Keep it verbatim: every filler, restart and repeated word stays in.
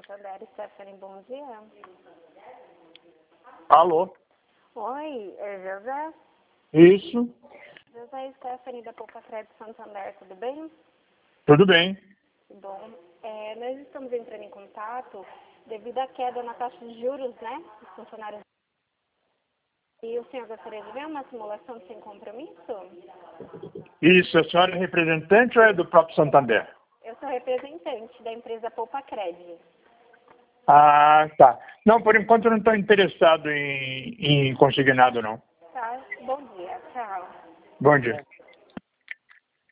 Santander, Stephanie, bom dia. Alô? Oi, é José? Isso, José Stephanie da Poupa Crédito Santander, tudo bem? tudo bem. Bom, é, nós estamos entrando em contato devido à queda na taxa de juros, né, dos funcionários. E o senhor gostaria de ver uma simulação sem compromisso? Isso, a senhora é representante ou é do próprio Santander? Eu sou representante da empresa Poupa Crédito. Ah, tá. Não, por enquanto eu não estou interessado em, em consignado, não. Tá, bom dia, tchau. Bom dia.